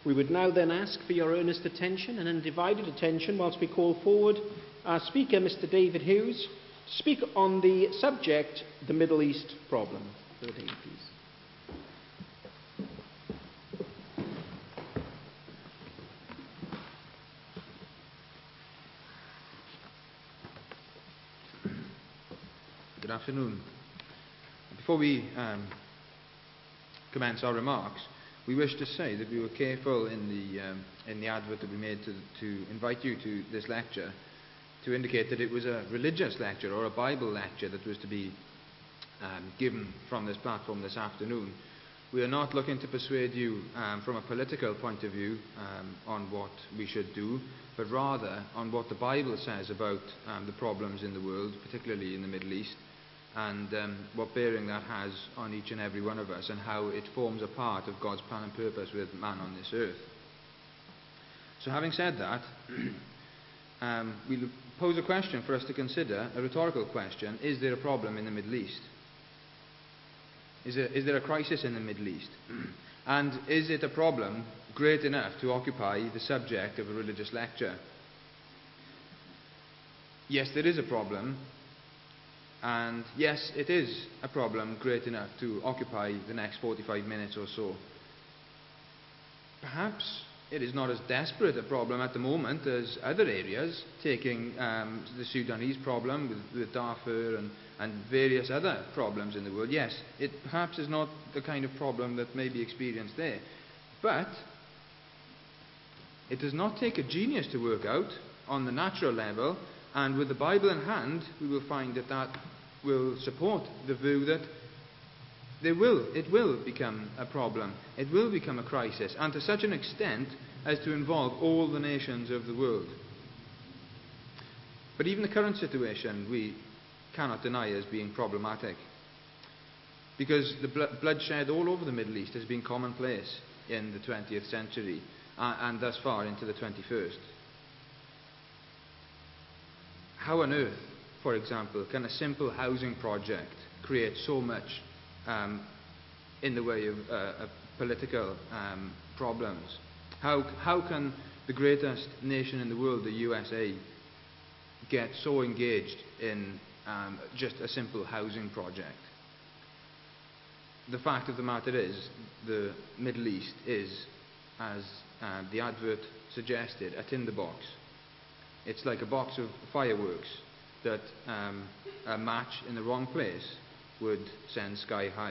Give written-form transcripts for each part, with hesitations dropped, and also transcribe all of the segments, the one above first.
We would now then ask for your earnest attention and undivided attention whilst we call forward our speaker, Mr. David Hughes, to speak on the subject, the Middle East problem. Brother David, please. Good afternoon. Before we commence our remarks, we wish to say that we were careful in the advert that we made to invite you to this lecture to indicate that it was a religious lecture or a Bible lecture that was to be given from this platform this afternoon. We are not looking to persuade you from a political point of view on what we should do, but rather on what the Bible says about the problems in the world, particularly in the Middle East, and what bearing that has on each and every one of us, and how it forms a part of God's plan and purpose with man on this earth. So having said that, we'll pose a question for us to consider, a rhetorical question: is there a problem in the Middle East? Is there a crisis in the Middle East? And is it a problem great enough to occupy the subject of a religious lecture? Yes, there is a problem. And yes, it is a problem great enough to occupy the next 45 minutes or so. Perhaps it is not as desperate a problem at the moment as other areas, taking the Sudanese problem with Darfur and various other problems in the world. Yes, it perhaps is not the kind of problem that may be experienced there. But it does not take a genius to work out on the natural level. And with the Bible in hand, we will find that will support the view that it will become a problem. It will become a crisis, and to such an extent as to involve all the nations of the world. But even the current situation we cannot deny as being problematic, because the bloodshed all over the Middle East has been commonplace in the 20th century and thus far into the 21st. How on earth, for example, can a simple housing project create so much in the way of political problems? How can the greatest nation in the world, the USA, get so engaged in just a simple housing project? The fact of the matter is, the Middle East is, as the advert suggested, a tinderbox. It's like a box of fireworks that a match in the wrong place would send sky high.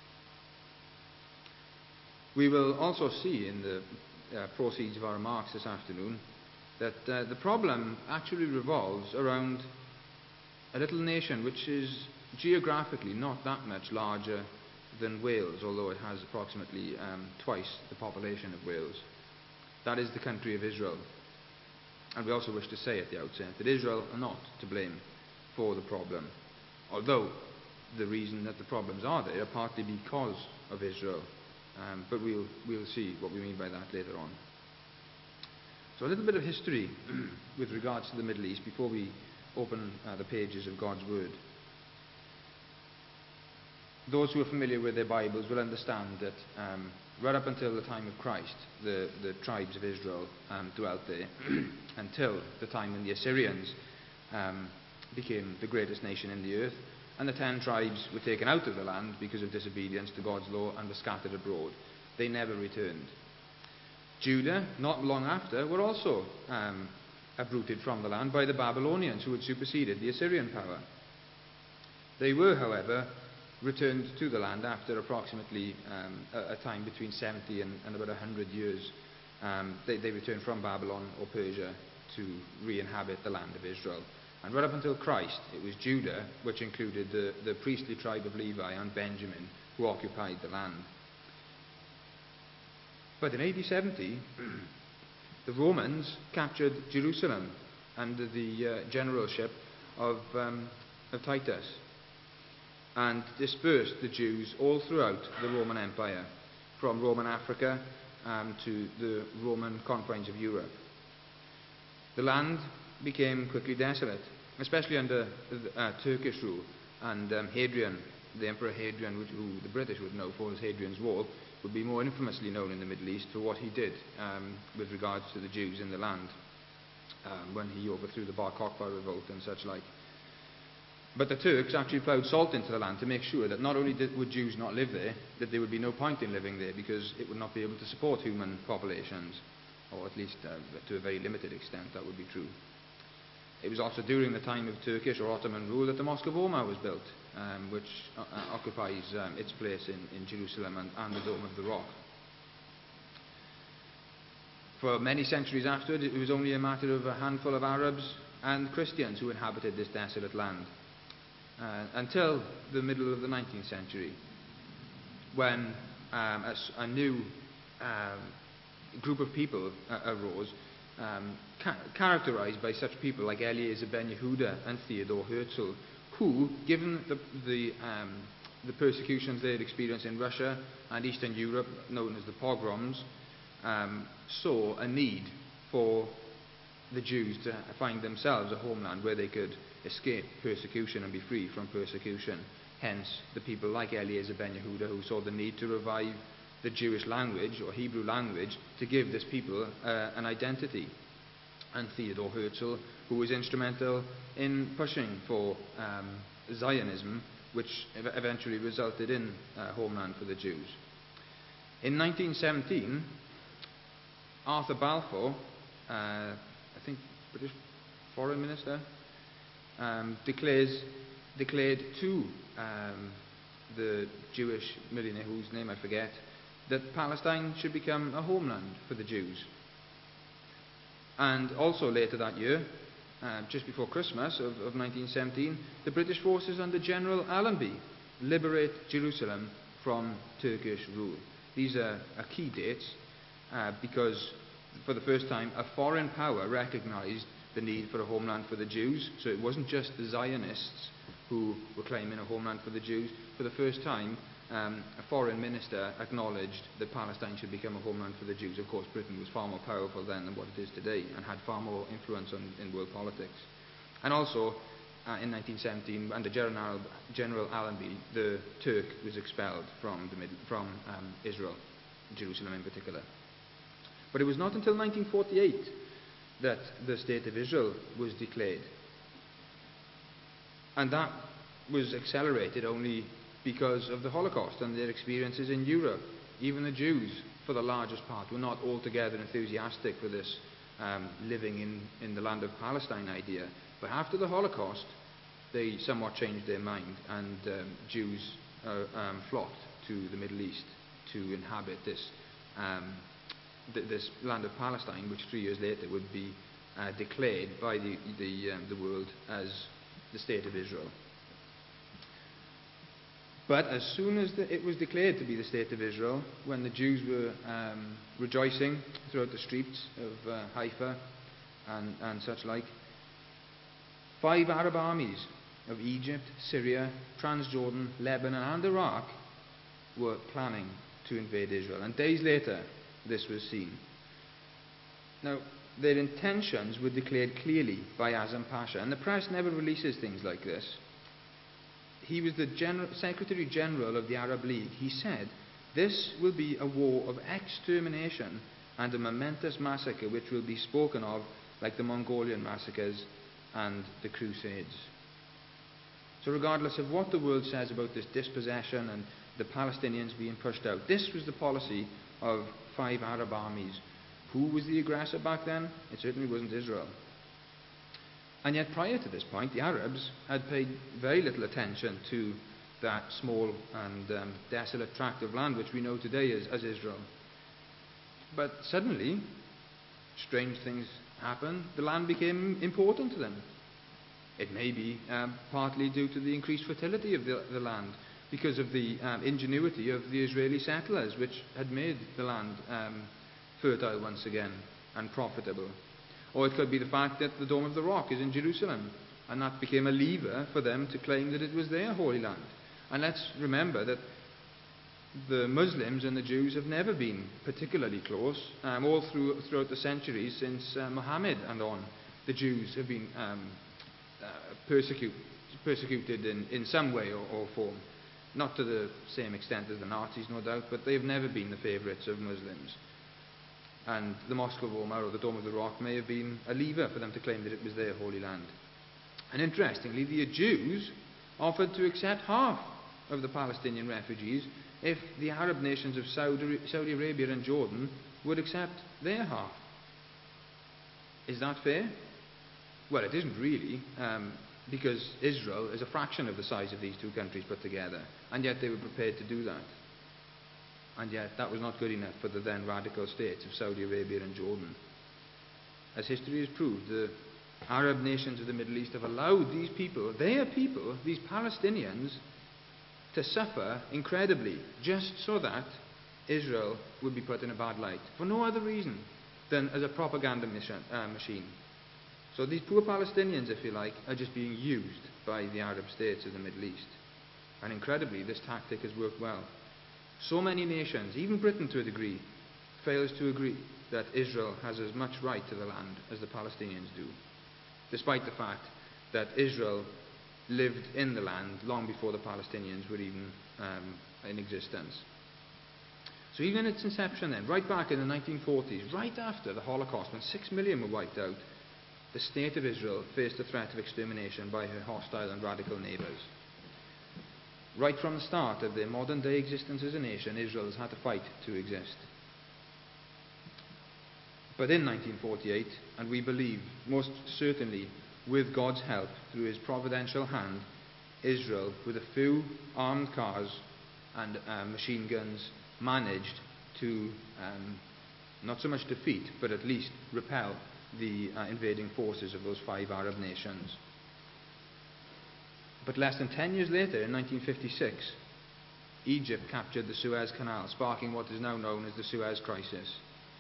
We will also see in the proceeds of our remarks this afternoon that the problem actually revolves around a little nation which is geographically not that much larger than Wales, although it has approximately twice the population of Wales. That is the country of Israel. And we also wish to say at the outset that Israel are not to blame for the problem, although the reason that the problems are there are partly because of Israel. But we'll see what we mean by that later on. So a little bit of history with regards to the Middle East before we open the pages of God's Word. Those who are familiar with their Bibles will understand that right up until the time of Christ, the tribes of Israel dwelt there until the time when the Assyrians became the greatest nation in the earth, and the 10 tribes were taken out of the land because of disobedience to God's law and were scattered abroad. They never returned. Judah, not long after, were also uprooted from the land by the Babylonians, who had superseded the Assyrian power. They were, however, returned to the land after approximately a time between 70 and about 100 years. They returned from Babylon or Persia to re-inhabit the land of Israel. And right up until Christ, it was Judah, which included the priestly tribe of Levi and Benjamin, who occupied the land. But in AD 70, the Romans captured Jerusalem under the generalship of Titus, and dispersed the Jews all throughout the Roman Empire, from Roman Africa to the Roman confines of Europe. The land became quickly desolate, especially under Turkish rule, and Hadrian, the Emperor Hadrian, who the British would know for as Hadrian's Wall, would be more infamously known in the Middle East for what he did with regards to the Jews in the land when he overthrew the Bar Kokhba revolt and such like. But the Turks actually ploughed salt into the land to make sure that not only would Jews not live there, that there would be no point in living there because it would not be able to support human populations, or at least to a very limited extent that would be true. It was also during the time of Turkish or Ottoman rule that the Mosque of Omar was built, which occupies its place in Jerusalem and the Dome of the Rock. For many centuries afterwards, it was only a matter of a handful of Arabs and Christians who inhabited this desolate land, until the middle of the 19th century, when a new group of people arose, characterized by such people like Eliezer ben Yehuda and Theodor Herzl, who, given the persecutions they had experienced in Russia and Eastern Europe, known as the pogroms, saw a need for the Jews to find themselves a homeland where they could escape persecution and be free from persecution. Hence, the people like Eliezer ben Yehuda, who saw the need to revive the Jewish language or Hebrew language to give this people an identity. And Theodor Herzl, who was instrumental in pushing for Zionism, which eventually resulted in a homeland for the Jews. In 1917, Arthur Balfour, I think British Foreign Minister, declared to the Jewish millionaire, whose name I forget, that Palestine should become a homeland for the Jews. And also later that year, just before Christmas of 1917, the British forces under General Allenby liberate Jerusalem from Turkish rule. These are key dates because for the first time a foreign power recognized the need for a homeland for the Jews. So it wasn't just the Zionists who were claiming a homeland for the Jews. For the first time, a foreign minister acknowledged that Palestine should become a homeland for the Jews. Of course, Britain was far more powerful then than what it is today and had far more influence in world politics. And also, in 1917, under General Allenby, the Turk was expelled from Israel, Jerusalem in particular. But it was not until 1948 that the State of Israel was declared. And that was accelerated only because of the Holocaust and their experiences in Europe. Even the Jews, for the largest part, were not altogether enthusiastic for this living in the land of Palestine idea. But after the Holocaust, they somewhat changed their mind, and Jews flocked to the Middle East to inhabit this land of Palestine, which 3 years later would be declared by the world as the State of Israel. But as soon as it was declared to be the State of Israel, when the Jews were rejoicing throughout the streets of Haifa and such like, 5 Arab armies of Egypt, Syria, Transjordan, Lebanon and Iraq were planning to invade Israel. And days later, this was seen. Now, their intentions were declared clearly by Azam Pasha, and the press never releases things like this. He was the Secretary General of the Arab League. He said, "This will be a war of extermination and a momentous massacre which will be spoken of like the Mongolian massacres and the Crusades." So regardless of what the world says about this dispossession and the Palestinians being pushed out, this was the policy of 5 Arab armies. Who was the aggressor back then? It certainly wasn't Israel. And yet prior to this point, the Arabs had paid very little attention to that small and desolate tract of land which we know today as Israel. But suddenly, strange things happened. The land became important to them. It may be partly due to the increased fertility of the land, because of the ingenuity of the Israeli settlers, which had made the land fertile once again and profitable. Or it could be the fact that the Dome of the Rock is in Jerusalem, and that became a lever for them to claim that it was their holy land. And let's remember that the Muslims and the Jews have never been particularly close. All throughout the centuries since Muhammad and on, the Jews have been persecuted in some way or form. Not to the same extent as the Nazis, no doubt, but they've never been the favourites of Muslims. And the Mosque of Omar or the Dome of the Rock may have been a lever for them to claim that it was their holy land. And interestingly, the Jews offered to accept half of the Palestinian refugees if the Arab nations of Saudi Arabia and Jordan would accept their half. Is that fair? Well, it isn't really, because Israel is a fraction of the size of these two countries put together, and yet they were prepared to do that. And yet that was not good enough for the then radical states of Saudi Arabia and Jordan. As history has proved, the Arab nations of the Middle East have allowed these people, these Palestinians, to suffer incredibly, just so that Israel would be put in a bad light, for no other reason than as a propaganda machine. So these poor Palestinians, if you like, are just being used by the Arab states of the Middle East. And incredibly, this tactic has worked well. So many nations, even Britain to a degree, fails to agree that Israel has as much right to the land as the Palestinians do, despite the fact that Israel lived in the land long before the Palestinians were even in existence. So even in its inception then, right back in the 1940s, right after the Holocaust, when 6 million were wiped out, the state of Israel faced the threat of extermination by her hostile and radical neighbours. Right from the start of their modern day existence as a nation, Israel has had to fight to exist. But in 1948, and we believe most certainly with God's help through his providential hand, Israel, with a few armed cars and machine guns, managed to not so much defeat, but at least repel the invading forces of those 5 Arab nations. But less than 10 years later, in 1956, Egypt captured the Suez Canal, sparking what is now known as the Suez Crisis.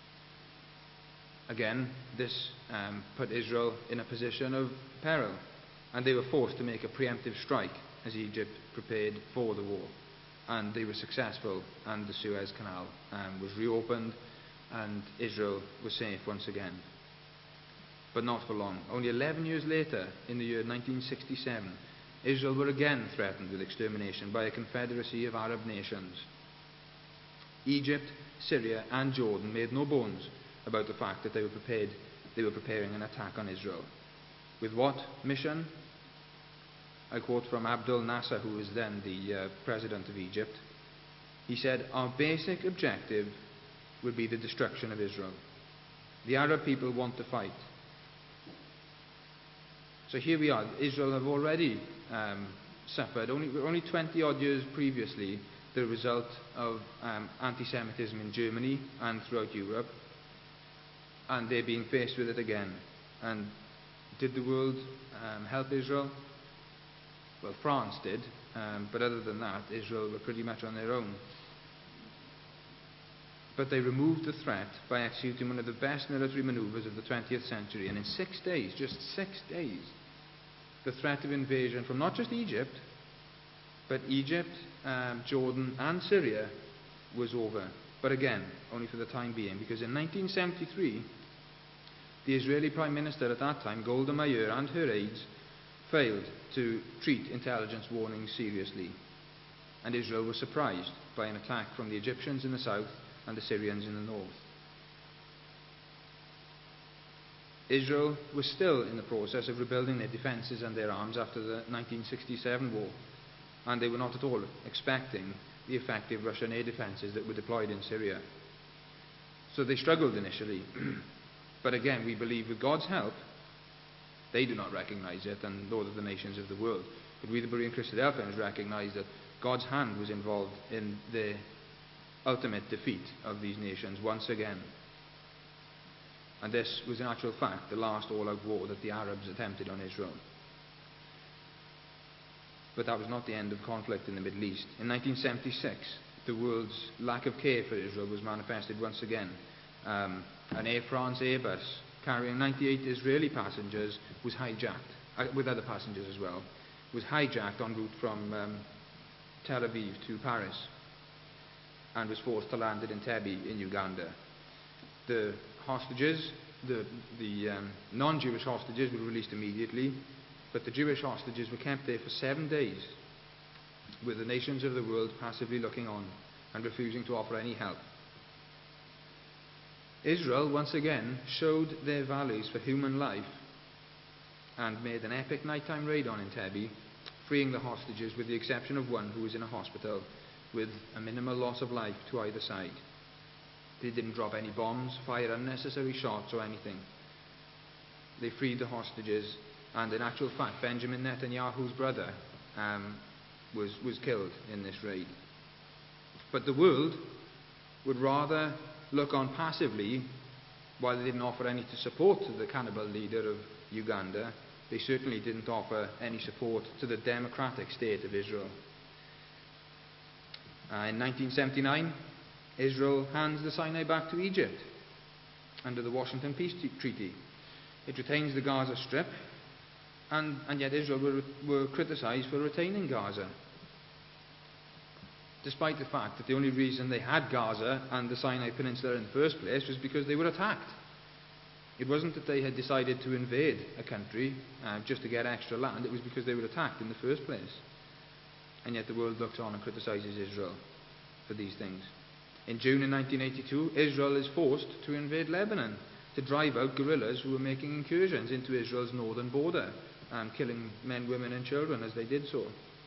Again, this put Israel in a position of peril, and they were forced to make a preemptive strike as Egypt prepared for the war. And they were successful, and the Suez Canal was reopened, and Israel was safe once again. But not for long. Only 11 years later, in the year 1967, Israel were again threatened with extermination by a confederacy of Arab nations. Egypt, Syria, and Jordan made no bones about the fact that they were preparing an attack on Israel. With what mission? I quote from Abdel Nasser, who was then the president of Egypt. He said, "Our basic objective would be the destruction of Israel. The Arab people want to fight." So here we are. Israel have already suffered, only 20 odd years previously, the result of anti-Semitism in Germany and throughout Europe. And they're being faced with it again. And did the world help Israel? Well, France did, but other than that, Israel were pretty much on their own. But they removed the threat by executing one of the best military maneuvers of the 20th century, and in 6 days, just 6 days, the threat of invasion from not just Egypt, but Egypt, Jordan, and Syria was over. But again, only for the time being, because in 1973, the Israeli Prime Minister at that time, Golda Meir, and her aides failed to treat intelligence warnings seriously. And Israel was surprised by an attack from the Egyptians in the south and the Syrians in the north. Israel was still in the process of rebuilding their defences and their arms after the 1967 war, and they were not at all expecting the effective Russian air defences that were deployed in Syria. So they struggled initially, but again, we believe with God's help, they do not recognise it, and nor do the nations of the world. But we, the Berean Christadelphians, recognise that God's hand was involved in the ultimate defeat of these nations once again. And this was in actual fact the last all-out war that the Arabs attempted on Israel. But that was not the end of conflict in the Middle East. In 1976, the world's lack of care for Israel was manifested once again. An Air France Airbus carrying 98 Israeli passengers was hijacked, with other passengers as well, was hijacked en route from Tel Aviv to Paris, and was forced to land at Entebbe in Uganda. The hostages, the non-Jewish hostages, were released immediately, but the Jewish hostages were kept there for 7 days with the nations of the world passively looking on and refusing to offer any help. Israel once again showed their values for human life and made an epic nighttime raid on Entebbe, freeing the hostages with the exception of one who was in a hospital with a minimal loss of life to either side. They didn't drop any bombs, fire unnecessary shots or anything. They freed the hostages, and in actual fact Benjamin Netanyahu's brother was killed in this raid. But the world would rather look on passively while they didn't offer any support to the cannibal leader of Uganda. They certainly didn't offer any support to the democratic state of Israel. In 1979, Israel hands the Sinai back to Egypt under the Washington Peace Treaty. It retains the Gaza Strip, and yet Israel were criticised for retaining Gaza, despite the fact that the only reason they had Gaza and the Sinai Peninsula in the first place was because they were attacked. It wasn't that they had decided to invade a country just to get extra land. It was because they were attacked in the first place. And yet the world looks on and criticises Israel for these things. In June in 1982, Israel is forced to invade Lebanon to drive out guerrillas who were making incursions into Israel's northern border, killing men, women and children as they did so.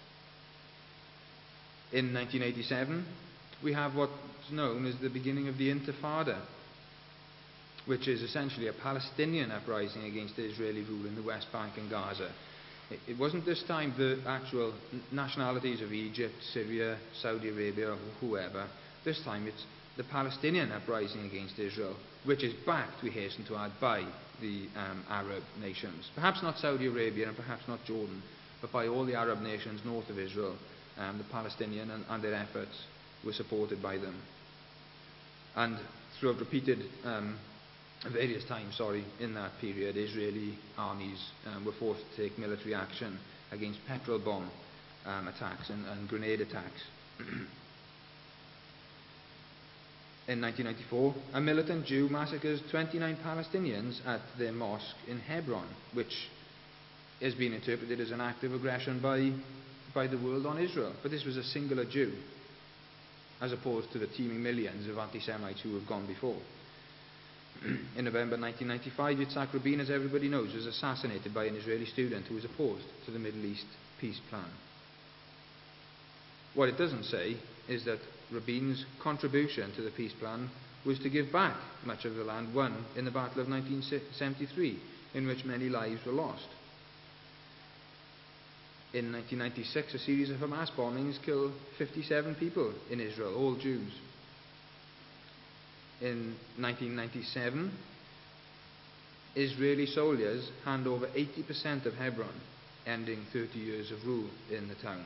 In 1987, we have what's known as the beginning of the Intifada, which is essentially a Palestinian uprising against Israeli rule in the West Bank and Gaza. It wasn't this time the actual nationalities of Egypt, Syria, Saudi Arabia, or whoever. This time it's the Palestinian uprising against Israel, which is backed, we hasten to add, by the Arab nations. Perhaps not Saudi Arabia and perhaps not Jordan, but by all the Arab nations north of Israel. The Palestinian and their efforts were supported by them. And throughout repeated various times in that period, Israeli armies were forced to take military action against petrol bomb attacks and grenade attacks. In 1994, a militant Jew massacres 29 Palestinians at their mosque in Hebron, which has been interpreted as an act of aggression by the world on Israel. But this was a singular Jew, as opposed to the teeming millions of anti-Semites who have gone before. In November 1995, Yitzhak Rabin, as everybody knows, was assassinated by an Israeli student who was opposed to the Middle East peace plan. What it doesn't say is that Rabin's contribution to the peace plan was to give back much of the land won in the Battle of 1973, in which many lives were lost. In 1996, a series of Hamas bombings killed 57 people in Israel, all Jews. In 1997, Israeli soldiers hand over 80% of Hebron, ending 30 years of rule in the town.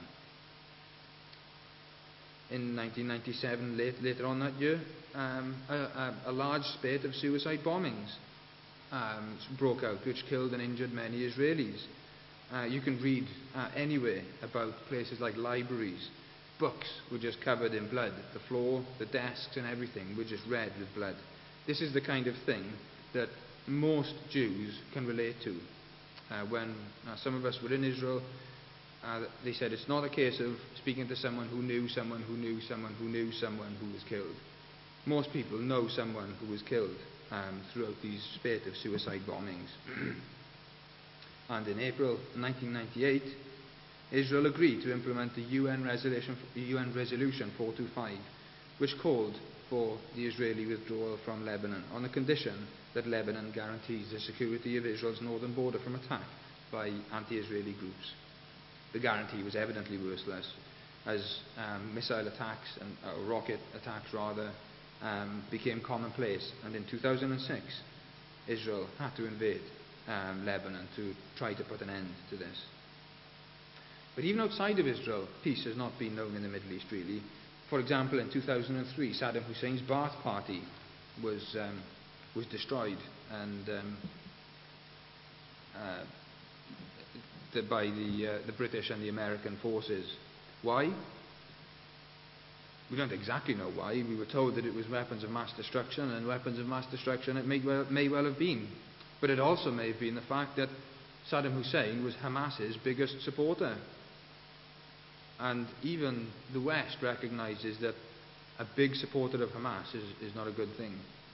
In 1997, later on that year, a large spate of suicide bombings broke out, which killed and injured many Israelis. You can read anywhere about places like libraries. Books were just covered in blood. The floor, the desks and everything were just red with blood. This is the kind of thing that most Jews can relate to. When some of us were in Israel, they said it's not a case of speaking to someone who knew someone who knew someone who knew someone who was killed. Most people know someone who was killed throughout these spate of suicide bombings. And in April 1998, Israel agreed to implement the UN Resolution 425, which called for the Israeli withdrawal from Lebanon on the condition that Lebanon guarantees the security of Israel's northern border from attack by anti-Israeli groups. The guarantee was evidently worthless, as missile attacks and rocket attacks became commonplace, and in 2006 Israel had to invade Lebanon to try to put an end to this. But even outside of Israel, peace has not been known in the Middle East really. For example, in 2003, Saddam Hussein's Ba'ath Party was destroyed and by the British and the American forces. Why? We don't exactly know why. We were told that it was weapons of mass destruction, and weapons of mass destruction it may well have been. But it also may have been the fact that Saddam Hussein was Hamas's biggest supporter. And even the West recognizes that a big supporter of Hamas is not a good thing.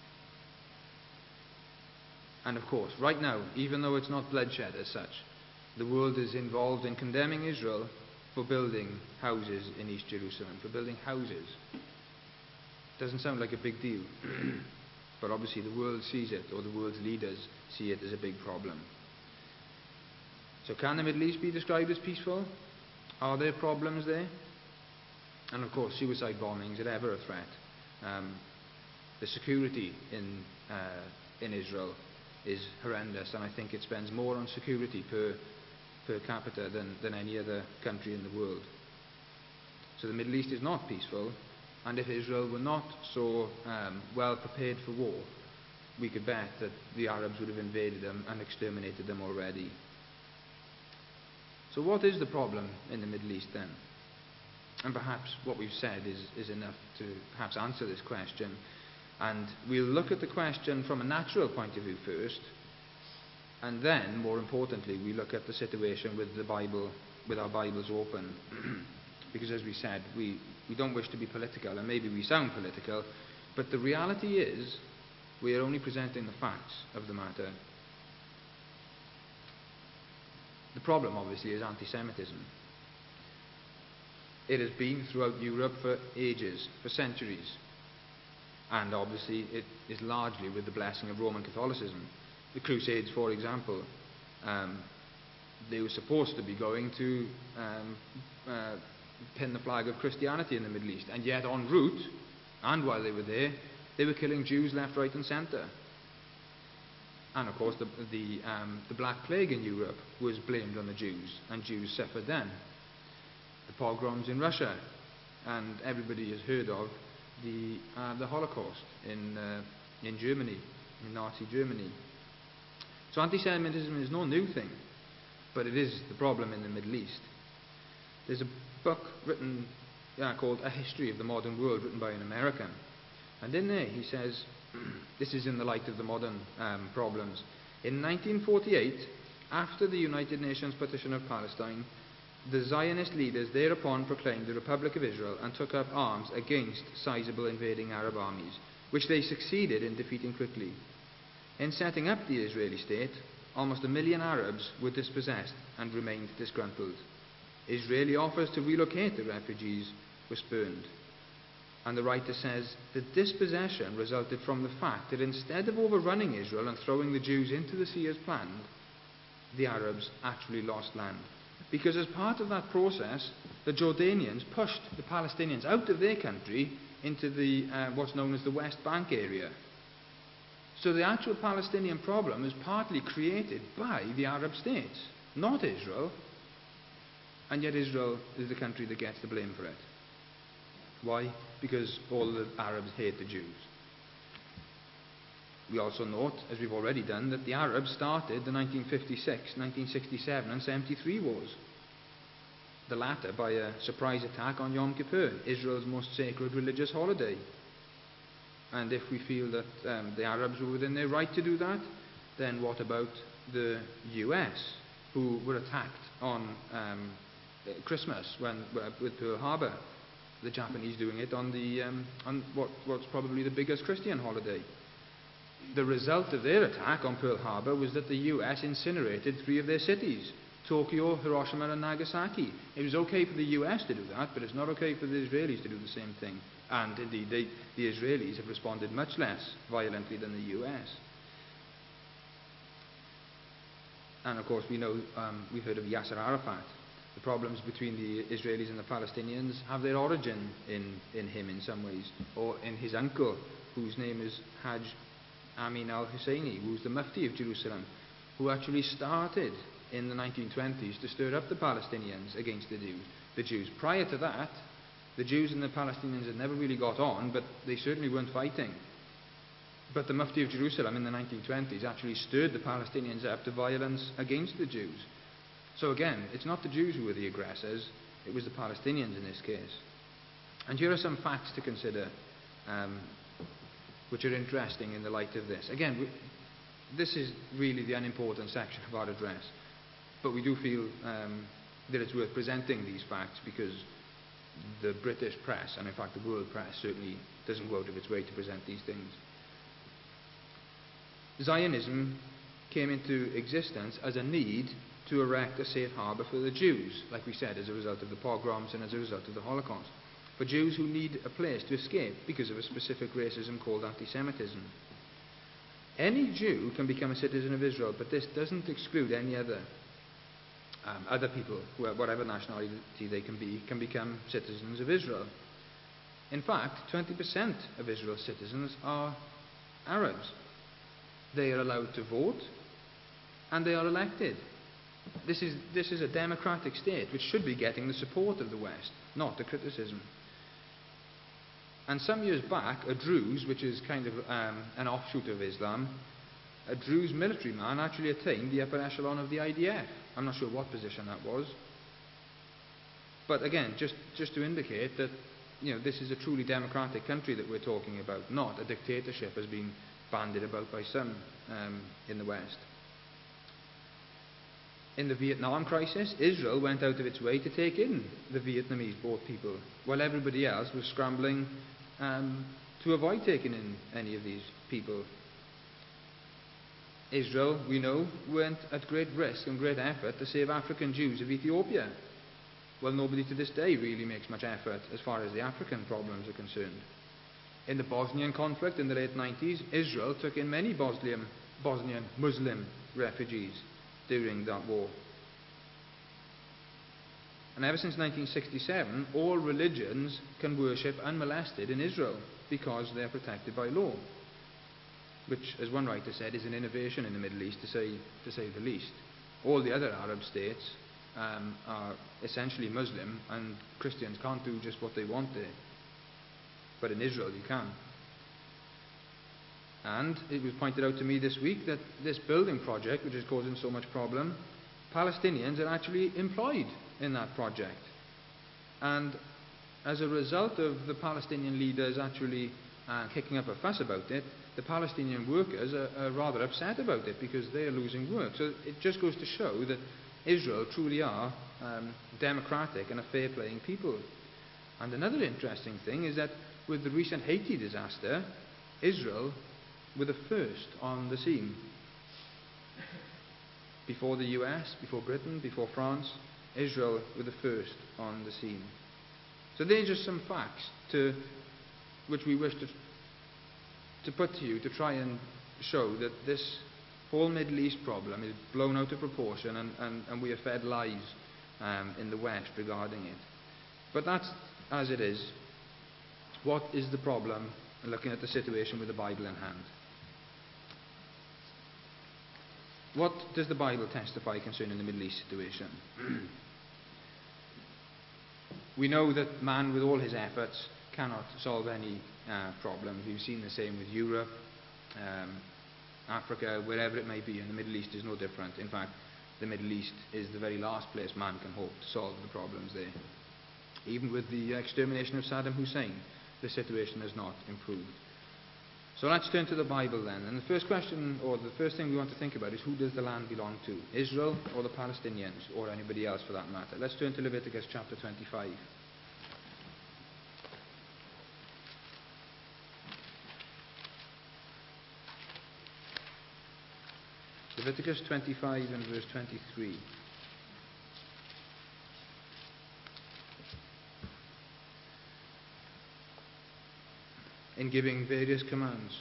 And of course, right now, even though it's not bloodshed as such, the world is involved in condemning Israel for building houses in East Jerusalem, for building houses. Doesn't sound like a big deal, but obviously the world sees it, or the world's leaders see it as a big problem. So can the Middle East be described as peaceful? Are there problems there? And of course, suicide bombings are ever a threat. The security in Israel is horrendous, and I think it spends more on security per capita than any other country in the world. So the Middle East is not peaceful, and if Israel were not so well prepared for war, we could bet that the Arabs would have invaded them and exterminated them already. So what is the problem in the Middle East then? And perhaps what we've said is enough to perhaps answer this question. And we'll look at the question from a natural point of view first, and then, more importantly, we look at the situation with the Bible, with our Bibles open. Because as we said, we don't wish to be political, and maybe we sound political, but the reality is we are only presenting the facts of the matter. The problem, obviously, is anti-Semitism. It has been throughout Europe for ages, for centuries. And obviously it is largely with the blessing of Roman Catholicism. The Crusades, for example, they were supposed to be going to pin the flag of Christianity in the Middle East. And yet en route, and while they were there, they were killing Jews left, right and centre. And of course the Black Plague in Europe was blamed on the Jews, and Jews suffered then. The pogroms in Russia, and everybody has heard of the Holocaust in Germany, in Nazi Germany. So anti-Semitism is no new thing, but it is the problem in the Middle East. There's a book written called A History of the Modern World, written by an American, and in there he says, this is in the light of the modern problems. In 1948, after the United Nations partition of Palestine, the Zionist leaders thereupon proclaimed the Republic of Israel and took up arms against sizable invading Arab armies, which they succeeded in defeating quickly. In setting up the Israeli state, almost 1 million Arabs were dispossessed and remained disgruntled. Israeli offers to relocate the refugees were spurned. And the writer says, the dispossession resulted from the fact that instead of overrunning Israel and throwing the Jews into the sea as planned, the Arabs actually lost land. Because as part of that process, the Jordanians pushed the Palestinians out of their country into the what's known as the West Bank area. So the actual Palestinian problem is partly created by the Arab states, not Israel. And yet Israel is the country that gets the blame for it. Why? Because all the Arabs hate the Jews. We also note, as we've already done, that the Arabs started the 1956, 1967 and 73 wars. The latter by a surprise attack on Yom Kippur, Israel's most sacred religious holiday. And if we feel that the Arabs were within their right to do that, then what about the US, who were attacked on Christmas with Pearl Harbor? The Japanese doing it on what's probably the biggest Christian holiday. The result of their attack on Pearl Harbor was that the US incinerated 3 of their cities, Tokyo, Hiroshima and Nagasaki. It was okay for the US to do that, but it's not okay for the Israelis to do the same thing. And indeed, the Israelis have responded much less violently than the US. And of course, we know, we've heard of Yasser Arafat. The problems between the Israelis and the Palestinians have their origin in him in some ways, or in his uncle, whose name is Hajj Amin al-Husseini, who's the Mufti of Jerusalem, who actually started in the 1920s to stir up the Palestinians against the Jews. Prior to that, the Jews and the Palestinians had never really got on, but they certainly weren't fighting. But the Mufti of Jerusalem in the 1920s actually stirred the Palestinians up to violence against the Jews. So again, it's not the Jews who were the aggressors, it was the Palestinians in this case. And here are some facts to consider, which are interesting in the light of this. Again, this is really the unimportant section of our address, but we do feel that it's worth presenting these facts, because the British press, and in fact the world press, certainly doesn't go out of its way to present these things. Zionism came into existence as a need to erect a safe harbour for the Jews, like we said, as a result of the pogroms and as a result of the Holocaust. For Jews who need a place to escape because of a specific racism called anti-Semitism. Any Jew can become a citizen of Israel, but this doesn't exclude any other people, whatever nationality they can become citizens of Israel. In fact, 20% of Israel's citizens are Arabs. They are allowed to vote, and they are elected. This is a democratic state which should be getting the support of the West, not the criticism. And some years back, a Druze, which is kind of an offshoot of Islam, a Druze military man actually attained the upper echelon of the IDF. I'm not sure what position that was. But again, just to indicate that this is a truly democratic country that we're talking about, not a dictatorship as being bandied about by some in the West. In the Vietnam crisis, Israel went out of its way to take in the Vietnamese boat people, while everybody else was scrambling to avoid taking in any of these people. Israel, we know, went at great risk and great effort to save African Jews of Ethiopia. Well, nobody to this day really makes much effort as far as the African problems are concerned. In the Bosnian conflict in the late 90s, Israel took in many Bosnian Muslim refugees during that war. And ever since 1967, all religions can worship unmolested in Israel because they are protected by law, which, as one writer said, is an innovation in the Middle East, to say the least. All the other Arab states are essentially Muslim, and Christians can't do just what they want there. But in Israel you can. And it was pointed out to me this week that this building project, which is causing so much problem, Palestinians are actually employed in that project. And as a result of the Palestinian leaders actually kicking up a fuss about it, the Palestinian workers are rather upset about it because they are losing work. So it just goes to show that Israel truly are democratic and a fair-playing people. And another interesting thing is that with the recent Haiti disaster, Israel were the first on the scene. Before the US, before Britain, before France, Israel were the first on the scene. So they're just some facts which we wish to put to you to try and show that this whole Middle East problem is blown out of proportion, and we are fed lies in the West regarding it. But that's as it is. What is the problem, looking at the situation with the Bible in hand? What does the Bible testify concerning the Middle East situation? We know that man, with all his efforts, cannot solve any problems. We've seen the same with Europe, Africa, wherever it may be, and the Middle East is no different. In fact, the Middle East is the very last place man can hope to solve the problems there. Even with the extermination of Saddam Hussein, the situation has not improved. So let's turn to the Bible then. And the first question, or the first thing we want to think about, is who does the land belong to? Israel or the Palestinians, or anybody else for that matter? Let's turn to Leviticus chapter 25. Leviticus 25 and verse 23. In giving various commands.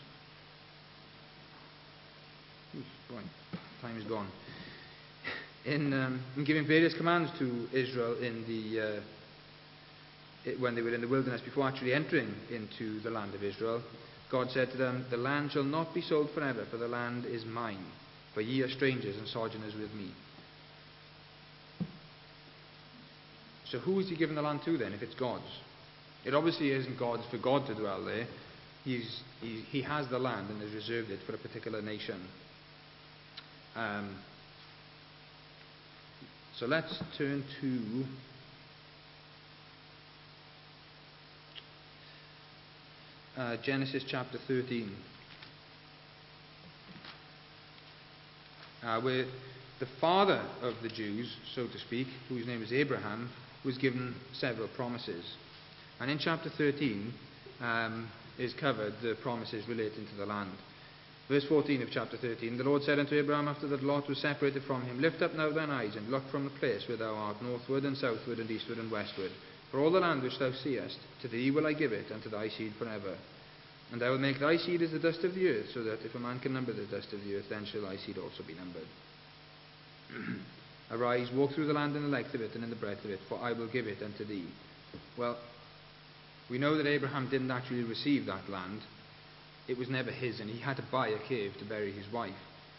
Time is gone. In giving various commands to Israel when they were in the wilderness, before actually entering into the land of Israel, God said to them, "The land shall not be sold forever, for the land is mine. For ye are strangers and sojourners with me." So who is he giving the land to then, if it's God's? It obviously isn't God's for God to dwell there. He has the land and has reserved it for a particular nation. So let's turn to Genesis chapter 13. Where The father of the Jews, so to speak, whose name is Abraham, was given several promises. And in chapter 13 is covered the promises relating to the land. Verse 14 of chapter 13, the Lord said unto Abraham after that Lot was separated from him, Lift up now thine eyes, and look from the place where thou art, northward and southward and eastward and westward. For all the land which thou seest, to thee will I give it, and to thy seed forever. And I will make thy seed as the dust of the earth, so that if a man can number the dust of the earth, then shall thy seed also be numbered. Arise, walk through the land in the length of it and in the breadth of it, for I will give it unto thee. Well, we know that Abraham didn't actually receive that land. It was never his, and he had to buy a cave to bury his wife.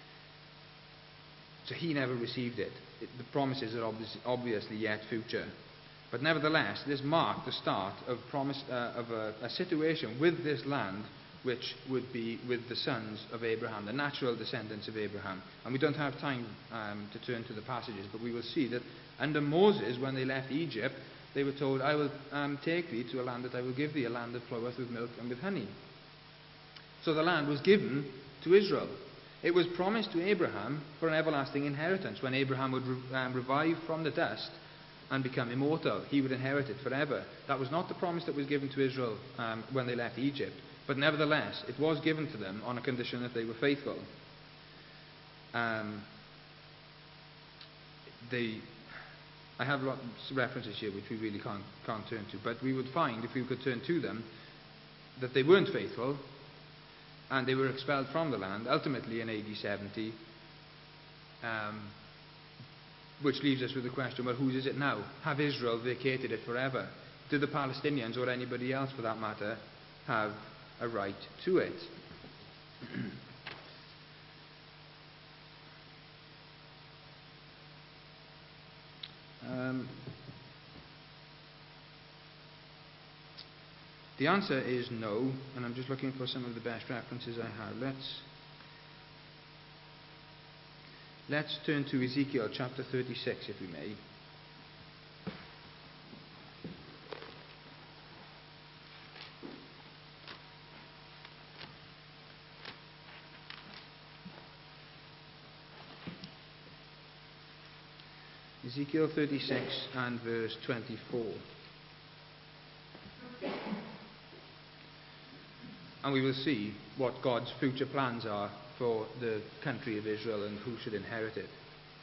So he never received it. The promises are obviously yet future. But nevertheless, this marked the start of a situation with this land which would be with the sons of Abraham, the natural descendants of Abraham. And we don't have time to turn to the passages, but we will see that under Moses, when they left Egypt, they were told, I will take thee to a land that I will give thee, a land that floweth with milk and with honey. So the land was given to Israel. It was promised to Abraham for an everlasting inheritance. When Abraham would revive from the dust and become immortal, he would inherit it forever. That was not the promise that was given to Israel when they left Egypt. But nevertheless, it was given to them on a condition that they were faithful. I have lots of references here which we really can't turn to, but we would find, if we could turn to them, that they weren't faithful, and they were expelled from the land, ultimately in AD 70, which leaves us with the question, well, whose is it now? Have Israel vacated it forever? Do the Palestinians, or anybody else for that matter, have a right to it? The answer is no, and I'm just looking for some of the best references I have. Let's turn to Ezekiel chapter 36, if we may. Ezekiel 36 and verse 24. And we will see what God's future plans are for the country of Israel and who should inherit it.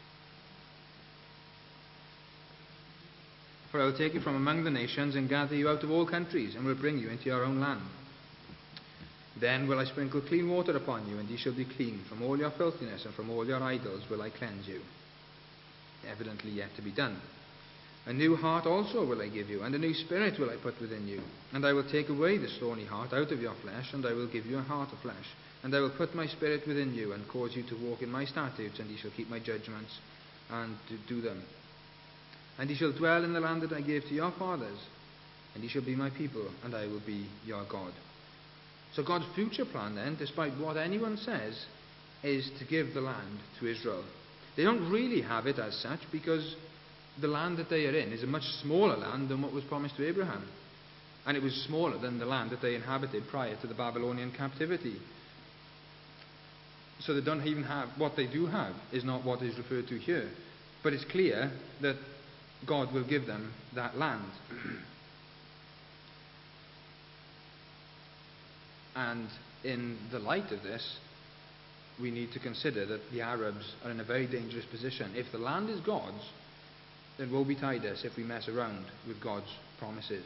For I will take you from among the nations and gather you out of all countries, and will bring you into your own land. Then will I sprinkle clean water upon you, and ye shall be clean. From all your filthiness and from all your idols will I cleanse you. Evidently yet to be done. A new heart also will I give you, and a new spirit will I put within you. And I will take away the stony heart out of your flesh, and I will give you a heart of flesh. And I will put my spirit within you, and cause you to walk in my statutes, and ye shall keep my judgments, and to do them. And ye shall dwell in the land that I gave to your fathers, and ye shall be my people, and I will be your God. So God's future plan then, despite what anyone says, is to give the land to Israel. They don't really have it as such, because the land that they are in is a much smaller land than what was promised to Abraham. And it was smaller than the land that they inhabited prior to the Babylonian captivity. So they don't even have, what they do have is not what is referred to here. But it's clear that God will give them that land. And in the light of this, we need to consider that the Arabs are in a very dangerous position. If the land is God's, then woe betide us if we mess around with God's promises.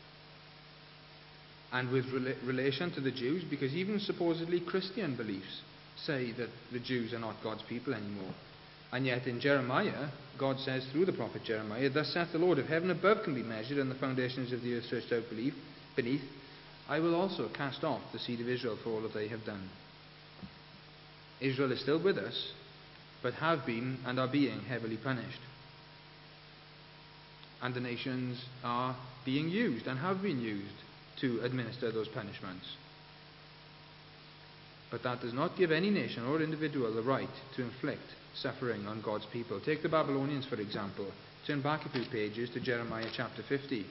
And with relation to the Jews, because even supposedly Christian beliefs say that the Jews are not God's people anymore. And yet in Jeremiah, God says through the prophet Jeremiah, Thus saith the Lord, if heaven above can be measured, and the foundations of the earth searched out beneath, I will also cast off the seed of Israel for all that they have done. Israel is still with us, but have been and are being heavily punished. And the nations are being used and have been used to administer those punishments. But that does not give any nation or individual the right to inflict suffering on God's people. Take the Babylonians, for example. Turn back a few pages to Jeremiah chapter 50.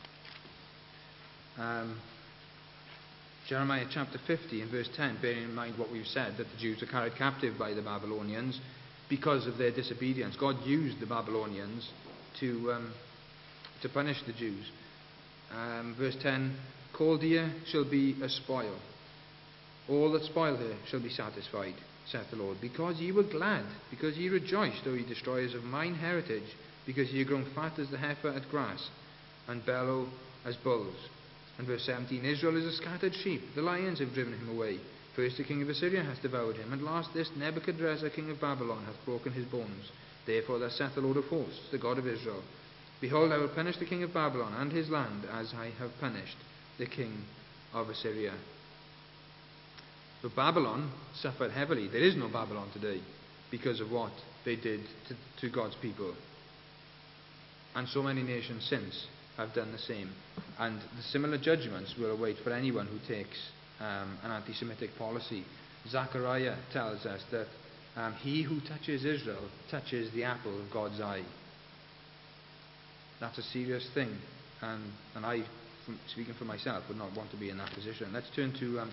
Jeremiah chapter 50 and verse 10, bearing in mind what we've said, that the Jews are carried captive by the Babylonians. because of their disobedience. God used the Babylonians to punish the Jews. Verse 10, Chaldea shall be a spoil. All that spoil her shall be satisfied, saith the Lord. Because ye were glad, because ye rejoiced, O ye destroyers of mine heritage, because ye are grown fat as the heifer at grass, and bellow as bulls. And verse 17, Israel is a scattered sheep, the lions have driven him away. First the king of Assyria hath devoured him, and last this Nebuchadrezzar king of Babylon hath broken his bones. Therefore thus saith the Lord of hosts, the God of Israel, Behold, I will punish the king of Babylon and his land, as I have punished the king of Assyria. But Babylon suffered heavily. There is no Babylon today because of what they did to God's people. And so many nations since have done the same. And the similar judgments will await for anyone who takes an anti-Semitic policy. Zechariah tells us that he who touches Israel touches the apple of God's eye. That's a serious thing. And I, speaking for myself, would not want to be in that position. Let's turn to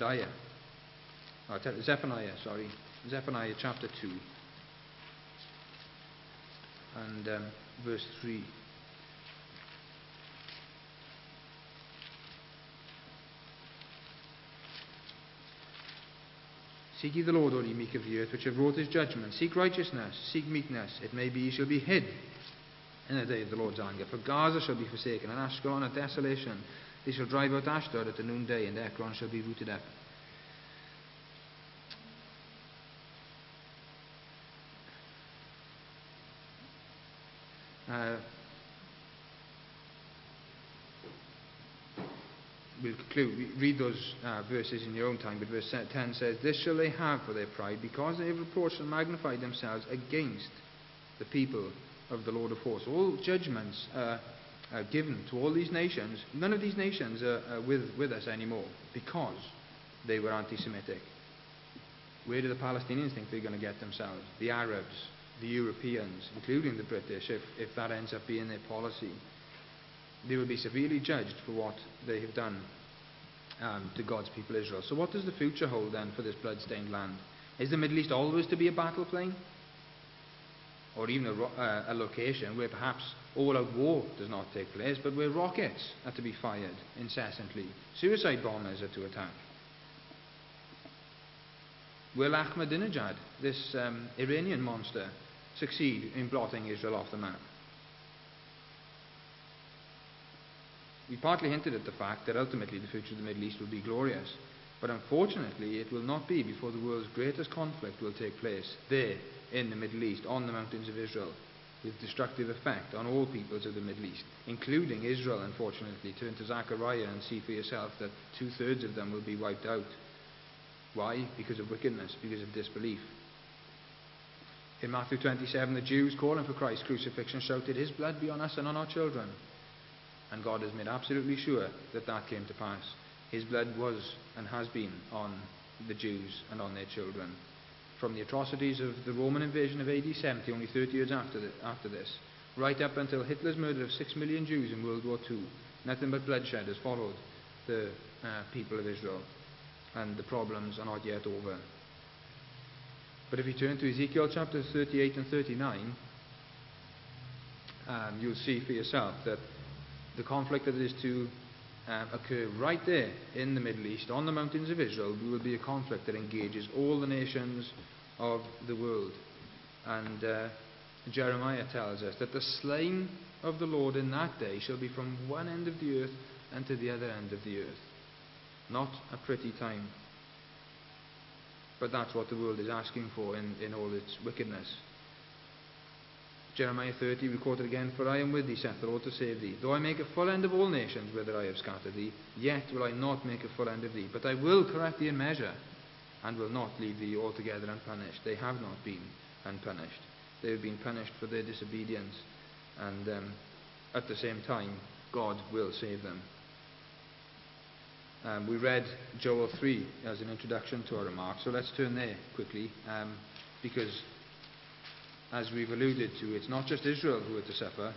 Zephaniah chapter 2 and verse 3. Seek ye the Lord, all ye meek of the earth, which have wrought his judgment. Seek righteousness, seek meekness. It may be ye shall be hid in the day of the Lord's anger. For Gaza shall be forsaken, and Ashkelon a desolation. They shall drive out Ashdod at the noonday, and Ekron shall be rooted up. We'll conclude. Read those verses in your own time, but verse 10 says, This shall they have for their pride, because they have reproached and magnified themselves against the people of the Lord of hosts. All judgments are given to all these nations. None of these nations are with us anymore because they were anti-Semitic. Where do the Palestinians think they're going to get themselves? The Arabs, the Europeans, including the British, if that ends up being their policy. They will be severely judged for what they have done to God's people Israel. So what does the future hold then for this blood-stained land? Is the Middle East always to be a battle plain? Or even a location where perhaps all-out war does not take place, but where rockets are to be fired incessantly, suicide bombers are to attack? Will Ahmadinejad, this Iranian monster, succeed in blotting Israel off the map? We partly hinted at the fact that ultimately the future of the Middle East will be glorious, but unfortunately it will not be before the world's greatest conflict will take place there in the Middle East, on the mountains of Israel, with destructive effect on all peoples of the Middle East, including Israel. Unfortunately, turn to Zechariah and see for yourself that 2/3 of them will be wiped out. Why? Because of wickedness, because of disbelief. In Matthew 27, the Jews calling for Christ's crucifixion shouted, His blood be on us and on our children. And God has made absolutely sure that that came to pass. His blood was and has been on the Jews and on their children. From the atrocities of the Roman invasion of AD 70, only 30 years after this, right up until Hitler's murder of 6 million Jews in World War II, nothing but bloodshed has followed the people of Israel, and the problems are not yet over. But if you turn to Ezekiel chapter 38 and 39, you'll see for yourself that the conflict that is to occur right there in the Middle East, on the mountains of Israel, will be a conflict that engages all the nations of the world. And Jeremiah tells us that the slain of the Lord in that day shall be from one end of the earth and to the other end of the earth. Not a pretty time. But that's what the world is asking for in all its wickedness. Jeremiah 30, we quote it again, For I am with thee, saith the Lord, to save thee. Though I make a full end of all nations, whither I have scattered thee, yet will I not make a full end of thee. But I will correct thee in measure, and will not leave thee altogether unpunished. They have not been unpunished. They have been punished for their disobedience. And at the same time, God will save them. We read Joel 3 as an introduction to our remarks, so let's turn there quickly, because as we've alluded to, it's not just Israel who are to suffer.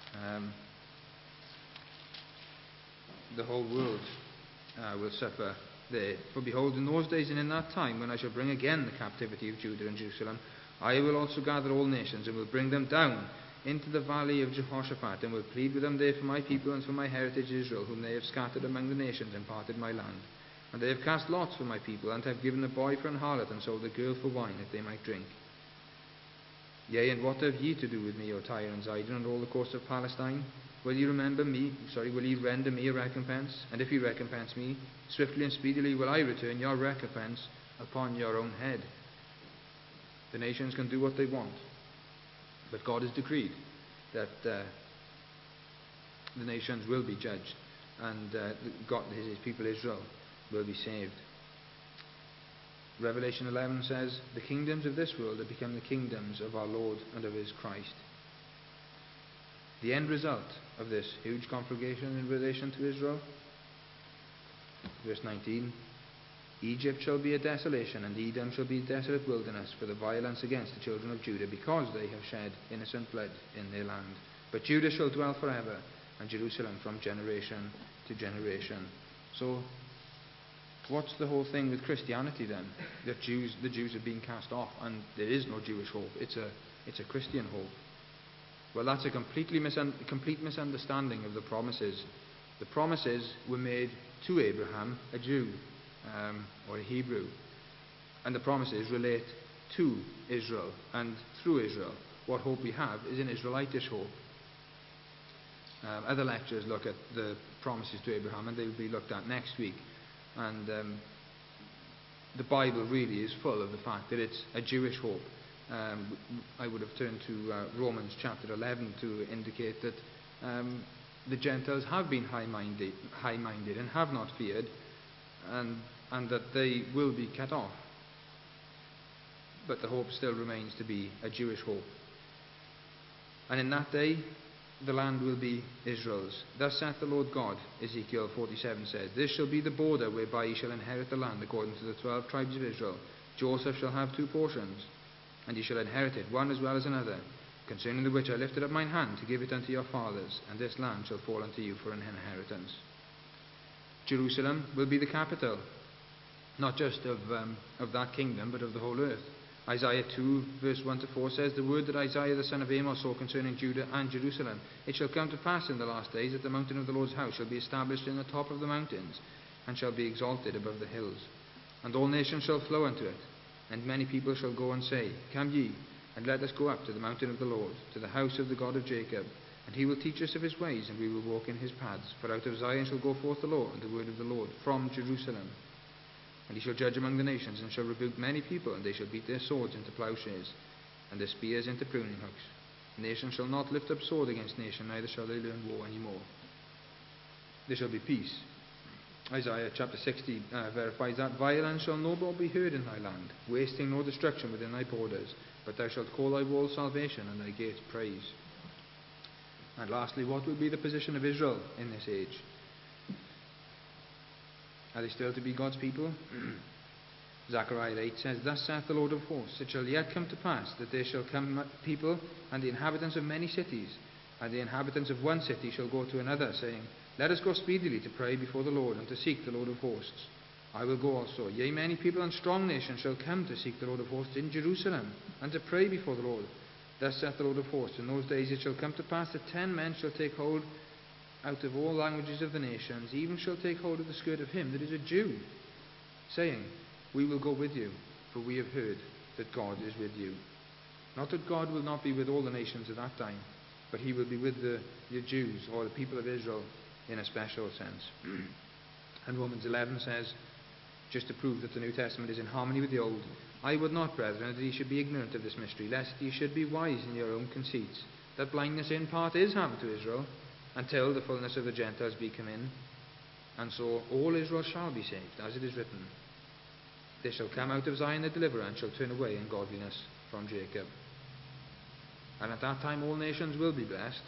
The whole world will suffer there. For behold, in those days and in that time, when I shall bring again the captivity of Judah and Jerusalem, I will also gather all nations, and will bring them down into the valley of Jehoshaphat, and will plead with them there for my people and for my heritage Israel, whom they have scattered among the nations and parted my land. And they have cast lots for my people, and have given the boy for an harlot, and sold the girl for wine, that they might drink. Yea, and what have ye to do with me, O Tyre and Zidon, and all the coasts of Palestine? Will ye render me a recompense? And if ye recompense me, swiftly and speedily will I return your recompense upon your own head. The nations can do what they want, but God has decreed that the nations will be judged, and God, his people Israel, will be saved. Revelation 11 says, the kingdoms of this world have become the kingdoms of our Lord and of his Christ. The end result of this huge conflagration in relation to Israel, verse 19, Egypt shall be a desolation, and Edom shall be a desolate wilderness for the violence against the children of Judah, because they have shed innocent blood in their land. But Judah shall dwell forever, and Jerusalem from generation to generation. So, what's the whole thing with Christianity then? That the Jews are being cast off, and there is no Jewish hope. It's a Christian hope. Well, that's a complete misunderstanding of the promises. The promises were made to Abraham, a Jew, or a Hebrew, and the promises relate to Israel and through Israel. What hope we have is an Israelitish hope. Other lectures look at the promises to Abraham, and they will be looked at next week. And the Bible really is full of the fact that it's a Jewish hope. I would have turned to Romans chapter 11 to indicate that the Gentiles have been high-minded and have not feared, and that they will be cut off. But the hope still remains to be a Jewish hope. And in that day, the land will be Israel's. Thus saith the Lord God, Ezekiel 47 says, this shall be the border whereby ye shall inherit the land according to the 12 tribes of Israel. Joseph shall have 2 portions, and ye shall inherit it, one as well as another, concerning the which I lifted up mine hand to give it unto your fathers, and this land shall fall unto you for an inheritance. Jerusalem will be the capital, not just of that kingdom, but of the whole earth. Isaiah 2 verse 1 to 4 says, the word that Isaiah the son of Amos saw concerning Judah and Jerusalem. It shall come to pass in the last days that the mountain of the Lord's house shall be established in the top of the mountains, and shall be exalted above the hills. And all nations shall flow unto it, and many people shall go and say, come ye, and let us go up to the mountain of the Lord, to the house of the God of Jacob. And he will teach us of his ways, and we will walk in his paths. For out of Zion shall go forth the law and the word of the Lord from Jerusalem. And he shall judge among the nations, and shall rebuke many people, and they shall beat their swords into plowshares, and their spears into pruning hooks. Nation shall not lift up sword against nation, neither shall they learn war any more. There shall be peace. Isaiah chapter 60 verifies that. Violence shall no more be heard in thy land, wasting nor destruction within thy borders, but thou shalt call thy walls salvation, and thy gates praise. And lastly, what will be the position of Israel in this age? Are they still to be God's people? Zechariah 8 says, thus saith the Lord of hosts, it shall yet come to pass that there shall come people, and the inhabitants of many cities, and the inhabitants of one city shall go to another, saying, let us go speedily to pray before the Lord, and to seek the Lord of hosts. I will go also. Yea, many people and strong nations shall come to seek the Lord of hosts in Jerusalem, and to pray before the Lord. Thus saith the Lord of hosts, in those days it shall come to pass that 10 men shall take hold out of all languages of the nations, even shall take hold of the skirt of him that is a Jew, saying, we will go with you, for we have heard that God is with you. Not that God will not be with all the nations at that time, but he will be with the Jews, or the people of Israel, in a special sense. And Romans 11 says, just to prove that the New Testament is in harmony with the Old, I would not, brethren, that ye should be ignorant of this mystery, lest ye should be wise in your own conceits, that blindness in part is happened to Israel, until the fullness of the Gentiles be come in. And so all Israel shall be saved, as it is written, there shall come out of Zion a deliverer, and shall turn away ungodliness from Jacob. And at that time all nations will be blessed.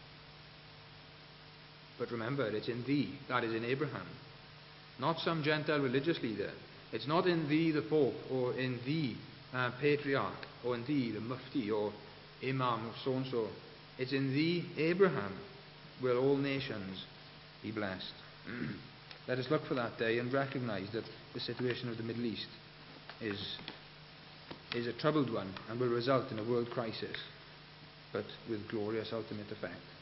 But remember, it's in thee, that is in Abraham, not some Gentile religious leader. It's not in thee the Pope, or in thee patriarch, or in thee the mufti, or imam of so-and-so. It's in thee, Abraham, will all nations be blessed. Let us look for that day and recognize that the situation of the Middle East is is a troubled one and will result in a world crisis, but with glorious ultimate effect.